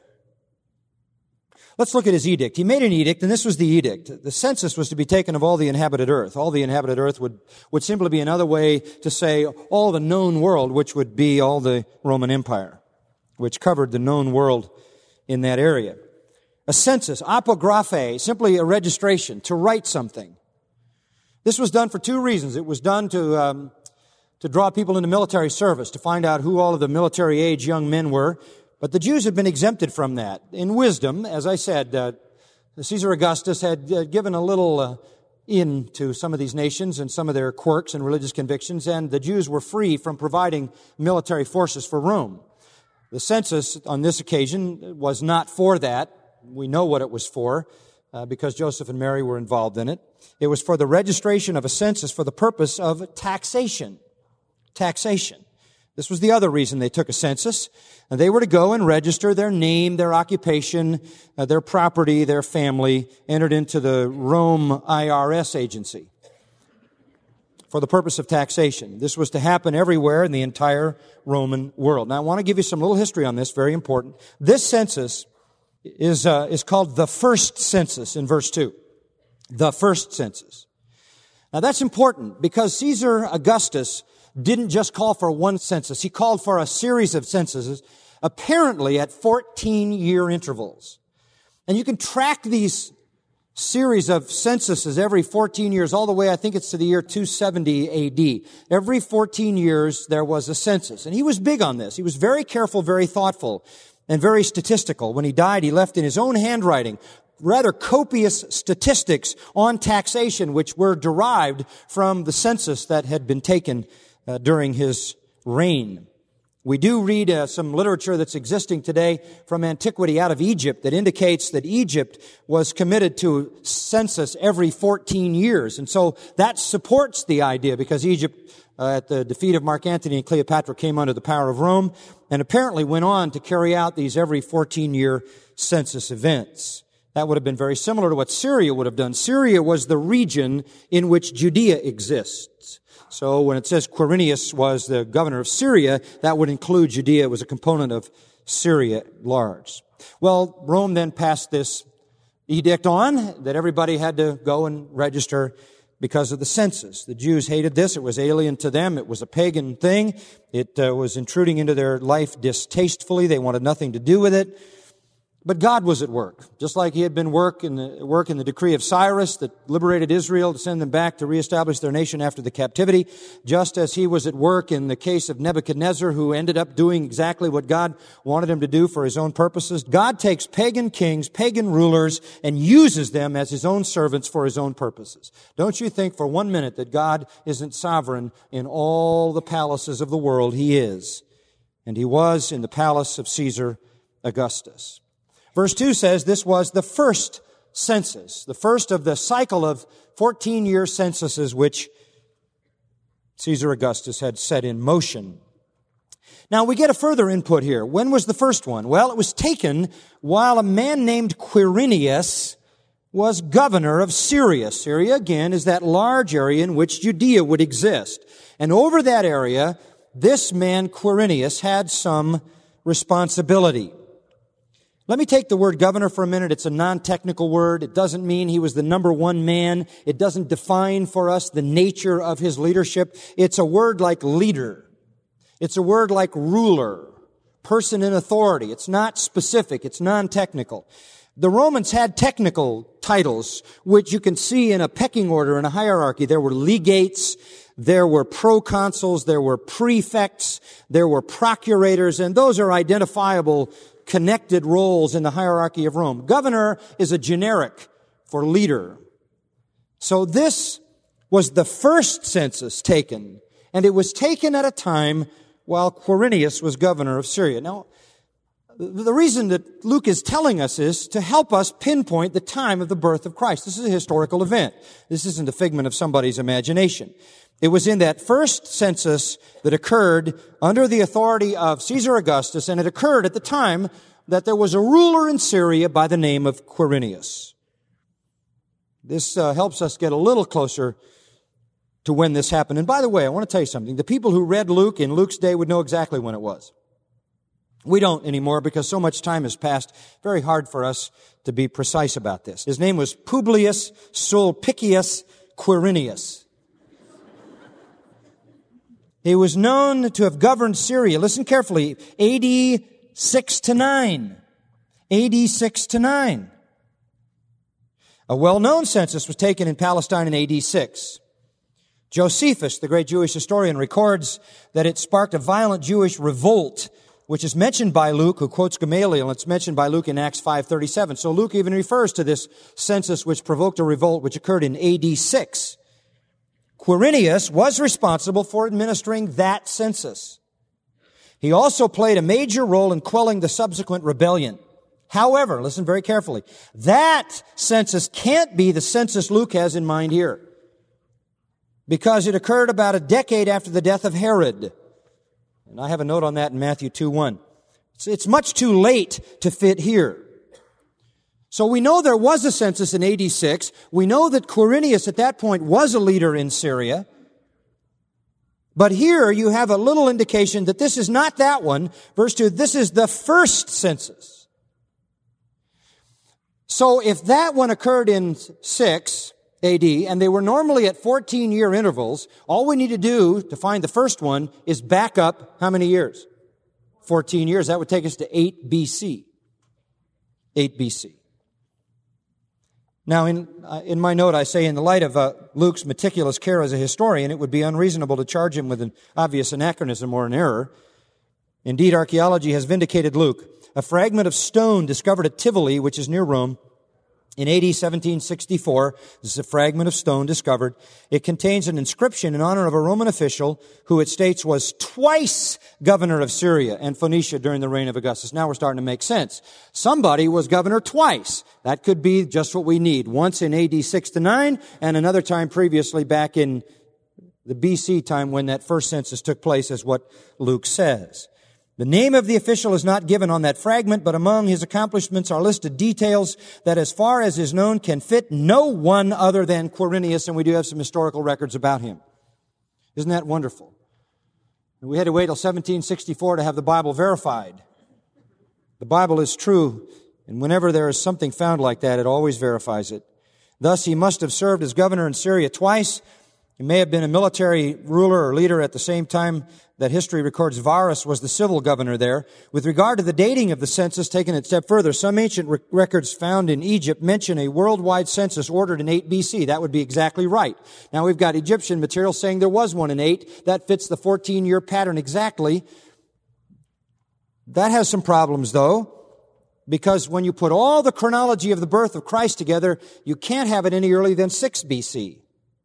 Let's look at his edict. He made an edict, and this was the edict. The census was to be taken of all the inhabited earth. All the inhabited earth would simply be another way to say all the known world, which would be all the Roman Empire, which covered the known world in that area. A census, apographe, simply a registration, to write something. This was done for two reasons. It was done to draw people into military service, to find out who all of the military age young men were. But the Jews had been exempted from that. In wisdom, as I said, Caesar Augustus had given a little in to some of these nations and some of their quirks and religious convictions, and the Jews were free from providing military forces for Rome. The census on this occasion was not for that. We know what it was for because Joseph and Mary were involved in it. It was for the registration of a census for the purpose of taxation. Taxation. This was the other reason they took a census. And they were to go and register their name, their occupation, their property, their family, entered into the Rome IRS agency for the purpose of taxation. This was to happen everywhere in the entire Roman world. Now, I want to give you some little history on this, very important. This census is called the first census in verse 2. The first census. Now, that's important because Caesar Augustus didn't just call for one census. He called for a series of censuses, apparently at 14-year intervals. And you can track these series of censuses every 14 years, all the way, I think it's to the year 270 A.D. Every 14 years, there was a census. And he was big on this. He was very careful, very thoughtful, and very statistical. When he died, he left in his own handwriting rather copious statistics on taxation, which were derived from the census that had been taken during his reign. We do read some literature that's existing today from antiquity out of Egypt that indicates that Egypt was committed to census every 14 years. And so that supports the idea, because Egypt, at the defeat of Mark Antony and Cleopatra, came under the power of Rome and apparently went on to carry out these every 14-year census events. That would have been very similar to what Syria would have done. Syria was the region in which Judea exists. So when it says Quirinius was the governor of Syria, that would include Judea. It was a component of Syria at large. Well, Rome then passed this edict on that everybody had to go and register because of the census. The Jews hated this. It was alien to them. It was a pagan thing. It was intruding into their life distastefully. They wanted nothing to do with it. But God was at work, just like He had been work in the decree of Cyrus that liberated Israel to send them back to reestablish their nation after the captivity, just as He was at work in the case of Nebuchadnezzar, who ended up doing exactly what God wanted him to do for His own purposes. God takes pagan kings, pagan rulers, and uses them as His own servants for His own purposes. Don't you think for 1 minute that God isn't sovereign in all the palaces of the world. He is. And He was in the palace of Caesar Augustus. Verse 2 says this was the first census, the first of the cycle of 14-year censuses which Caesar Augustus had set in motion. Now we get a further input here. When was the first one? Well, it was taken while a man named Quirinius was governor of Syria. Syria, again, is that large area in which Judea would exist. And over that area, this man Quirinius had some responsibility. Let me take the word governor for a minute. It's a non-technical word. It doesn't mean he was the number one man. It doesn't define for us the nature of his leadership. It's a word like leader. It's a word like ruler, person in authority. It's not specific. It's non-technical. The Romans had technical titles, which you can see in a pecking order, in a hierarchy. There were legates, there were proconsuls, there were prefects, there were procurators, and those are identifiable connected roles in the hierarchy of Rome. Governor is a generic for leader. So this was the first census taken, and it was taken at a time while Quirinius was governor of Syria. Now, the reason that Luke is telling us is to help us pinpoint the time of the birth of Christ. This is a historical event. This isn't a figment of somebody's imagination. It was in that first census that occurred under the authority of Caesar Augustus, and it occurred at the time that there was a ruler in Syria by the name of Quirinius. This helps us get a little closer to when this happened. And by the way, I want to tell you something. The people who read Luke in Luke's day would know exactly when it was. We don't anymore because so much time has passed. Very hard for us to be precise about this. His name was Publius Sulpicius Quirinius. He was known to have governed Syria, listen carefully, AD 6 to 9. AD 6 to 9. A well-known census was taken in Palestine in AD 6. Josephus, the great Jewish historian, records that it sparked a violent Jewish revolt, which is mentioned by Luke, who quotes Gamaliel. It's mentioned by Luke in Acts 5:37. So Luke even refers to this census which provoked a revolt which occurred in AD 6. Quirinius was responsible for administering that census. He also played a major role in quelling the subsequent rebellion. However, listen very carefully, that census can't be the census Luke has in mind here, because it occurred about a decade after the death of Herod. And I have a note on that in Matthew 2:1. It's much too late to fit here. So we know there was a census in AD 6. We know that Quirinius at that point was a leader in Syria. But here you have a little indication that this is not that one. Verse 2, this is the first census. So if that one occurred in 6 AD, and they were normally at 14-year intervals, all we need to do to find the first one is back up how many years? 14 years. That would take us to 8 BC. 8 BC. Now, in my note, I say, in the light of Luke's meticulous care as a historian, it would be unreasonable to charge him with an obvious anachronism or an error. Indeed, archaeology has vindicated Luke. A fragment of stone discovered at Tivoli, which is near Rome, In AD 1764, this is a fragment of stone discovered. It contains an inscription in honor of a Roman official who it states was twice governor of Syria and Phoenicia during the reign of Augustus. Now we're starting to make sense. Somebody was governor twice. That could be just what we need. Once in AD 6 to 9 and another time previously back in the BC time when that first census took place, is what Luke says. The name of the official is not given on that fragment, but among his accomplishments are listed details that, as far as is known, can fit no one other than Quirinius, and we do have some historical records about him. Isn't that wonderful? We had to wait till 1764 to have the Bible verified. The Bible is true, and whenever there is something found like that, it always verifies it. Thus, he must have served as governor in Syria twice. He may have been a military ruler or leader at the same time that history records Varus was the civil governor there. With regard to the dating of the census, taken a step further, some ancient records found in Egypt mention a worldwide census ordered in 8 BC. That would be exactly right. Now we've got Egyptian material saying there was one in 8. That fits the 14-year pattern exactly. That has some problems, though, because when you put all the chronology of the birth of Christ together, you can't have it any earlier than 6 BC.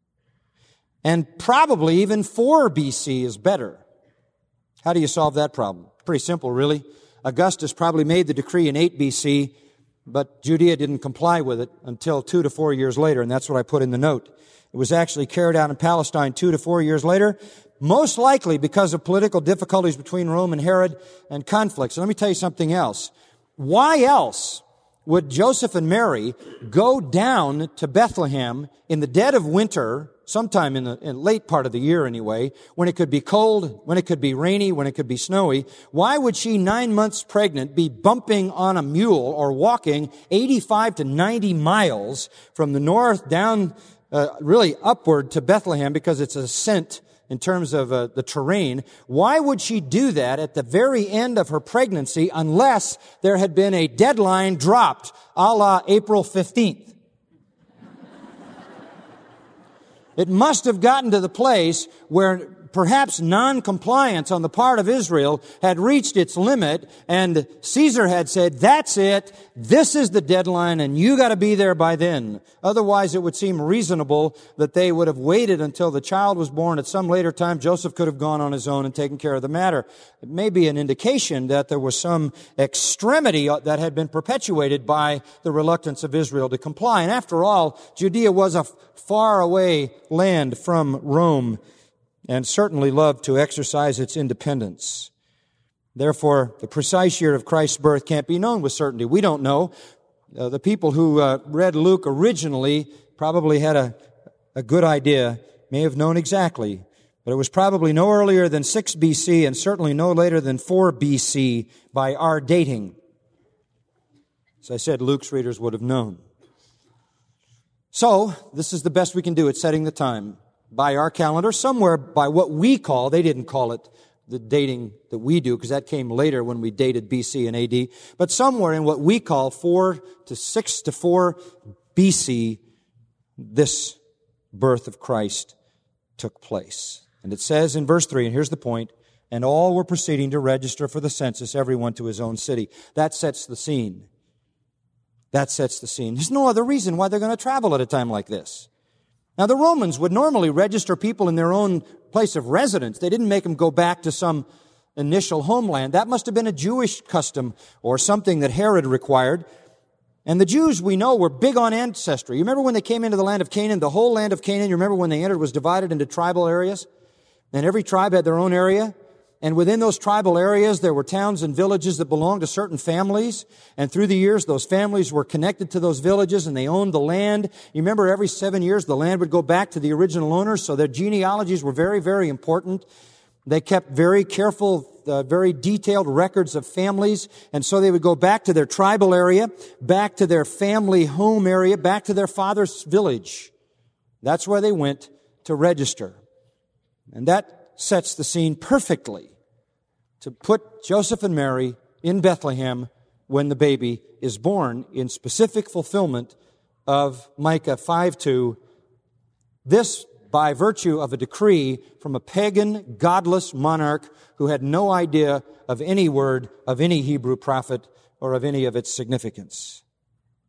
And probably even 4 BC is better. How do you solve that problem? Pretty simple, really. Augustus probably made the decree in 8 BC, but Judea didn't comply with it until 2 to 4 years later, and that's what I put in the note. It was actually carried out in Palestine 2 to 4 years later, most likely because of political difficulties between Rome and Herod and conflicts. So let me tell you something else. Why else would Joseph and Mary go down to Bethlehem in the dead of winter, sometime in the late part of the year anyway, when it could be cold, when it could be rainy, when it could be snowy? Why would she, 9 months pregnant, be bumping on a mule or walking 85 to 90 miles from the north down, really upward to Bethlehem, because it's an ascent in terms of the terrain? Why would she do that at the very end of her pregnancy unless there had been a deadline dropped a la April 15th? It must have gotten to the place where perhaps non-compliance on the part of Israel had reached its limit, and Caesar had said, that's it, this is the deadline, and you got to be there by then. Otherwise, it would seem reasonable that they would have waited until the child was born. At some later time, Joseph could have gone on his own and taken care of the matter. It may be an indication that there was some extremity that had been perpetuated by the reluctance of Israel to comply. And after all, Judea was a far away land from Rome, and certainly loved to exercise its independence. Therefore, the precise year of Christ's birth can't be known with certainty. We don't know. The people who read Luke originally probably had a good idea, may have known exactly, but it was probably no earlier than 6 BC and certainly no later than 4 BC by our dating. As I said, Luke's readers would have known. So, this is the best we can do at setting the time. By our calendar, somewhere by what we call, they didn't call it the dating that we do, because that came later when we dated BC and AD, but somewhere in what we call 4 to 6 to 4 BC, this birth of Christ took place. And it says in verse 3, and here's the point, and all were proceeding to register for the census, everyone to his own city. That sets the scene. That sets the scene. There's no other reason why they're going to travel at a time like this. Now, the Romans would normally register people in their own place of residence. They didn't make them go back to some initial homeland. That must have been a Jewish custom or something that Herod required. And the Jews, we know, were big on ancestry. You remember when they came into the land of Canaan, the whole land of Canaan, you remember when they entered was divided into tribal areas? And every tribe had their own area. And within those tribal areas, there were towns and villages that belonged to certain families. And through the years, those families were connected to those villages and they owned the land. You remember every 7 years, the land would go back to the original owners. So their genealogies were very, very important. They kept very careful, very detailed records of families. And so they would go back to their tribal area, back to their family home area, back to their father's village. That's where they went to register. And that sets the scene perfectly to put Joseph and Mary in Bethlehem when the baby is born, in specific fulfillment of Micah 5:2. This by virtue of a decree from a pagan, godless monarch who had no idea of any word of any Hebrew prophet or of any of its significance.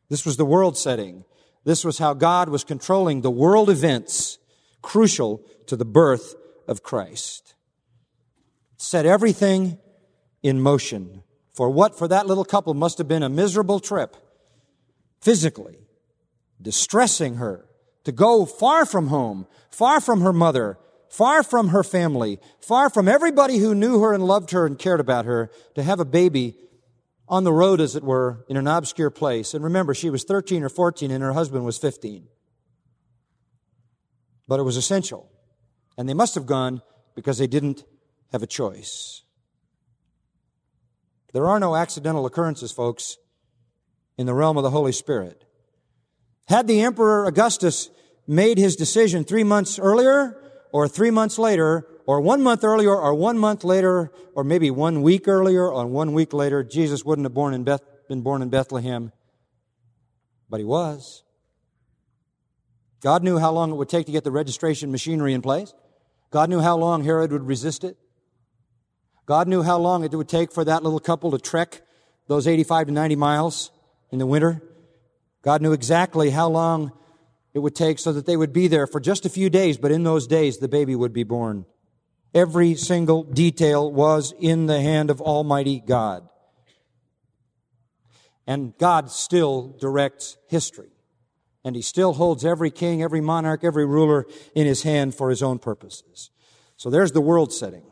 This was the world setting. This was how God was controlling the world events crucial to the birth of Christ. Set everything in motion for what for that little couple must have been a miserable trip, physically, distressing her, to go far from home, far from her mother, far from her family, far from everybody who knew her and loved her and cared about her, to have a baby on the road, as it were, in an obscure place. And remember, she was 13 or 14 and her husband was 15. But it was essential. And they must have gone because they didn't have a choice. There are no accidental occurrences, folks, in the realm of the Holy Spirit. Had the Emperor Augustus made his decision 3 months earlier, or 3 months later, or 1 month earlier, or 1 month later, or maybe 1 week earlier, or 1 week later, Jesus wouldn't have been born in Bethlehem. But he was. God knew how long it would take to get the registration machinery in place. God knew how long Herod would resist it. God knew how long it would take for that little couple to trek those 85 to 90 miles in the winter. God knew exactly how long it would take so that they would be there for just a few days, but in those days the baby would be born. Every single detail was in the hand of Almighty God. And God still directs history. And He still holds every king, every monarch, every ruler in His hand for His own purposes. So there's the world setting.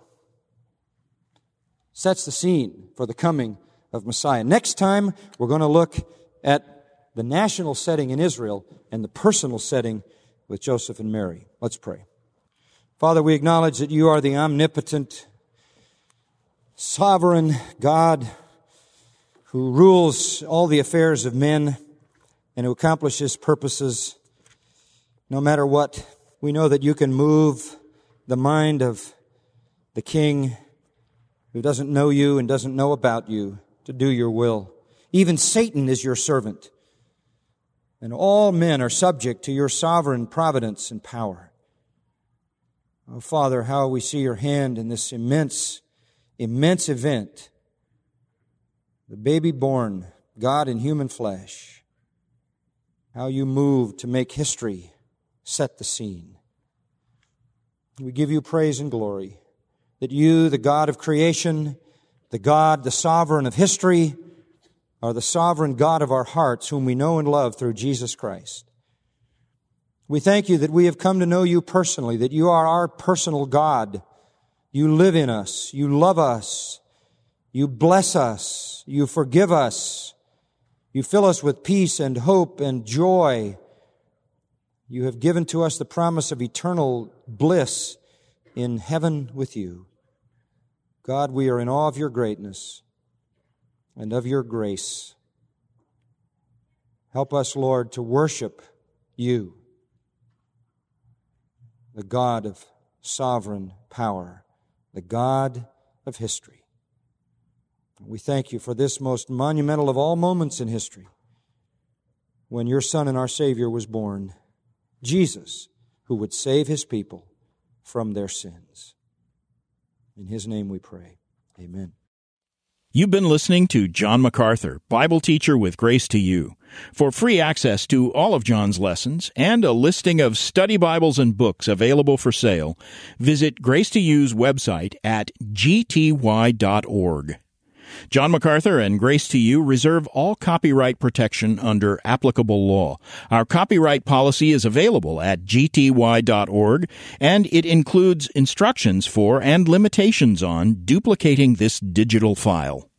Sets the scene for the coming of Messiah. Next time, we're going to look at the national setting in Israel and the personal setting with Joseph and Mary. Let's pray. Father, we acknowledge that You are the omnipotent, sovereign God who rules all the affairs of men and who accomplishes purposes no matter what. We know that You can move the mind of the king who doesn't know You and doesn't know about You to do Your will. Even Satan is Your servant. And all men are subject to Your sovereign providence and power. Oh, Father, how we see Your hand in this immense event. The baby born, God in human flesh. How You moved to make history, set the scene. We give You praise and glory that You, the God of creation, the sovereign of history, are the sovereign God of our hearts, whom we know and love through Jesus Christ. We thank You that we have come to know You personally, that You are our personal God. You live in us. You love us. You bless us. You forgive us. You fill us with peace and hope and joy. You have given to us the promise of eternal bliss in heaven with You. God, we are in awe of Your greatness and of Your grace. Help us, Lord, to worship You, the God of sovereign power, the God of history. We thank You for this most monumental of all moments in history, when Your Son and our Savior was born, Jesus, who would save His people from their sins. In His name we pray. Amen. You've been listening to John MacArthur, Bible teacher with Grace to You. For free access to all of John's lessons and a listing of study Bibles and books available for sale, visit Grace to You's website at gty.org. John MacArthur and Grace to You reserve all copyright protection under applicable law. Our copyright policy is available at gty.org, and it includes instructions for and limitations on duplicating this digital file.